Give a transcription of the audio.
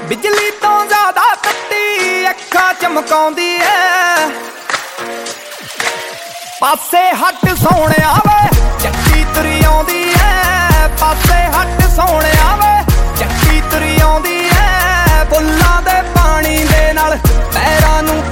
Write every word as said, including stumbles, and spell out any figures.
ਬਿਜਲੀ ਤੋਂ ਜ਼ਿਆਦਾ ਤੱਤੀ ਅੱਖਾਂ ਚਮਕਾਉਂਦੀ ਐ। ਪਾਸੇ ਹੱਟ ਸੋਹਣਿਆ ਵੇ ਜੱਟੀ ਤੁਰੀ ਆਉਂਦੀ ਐ।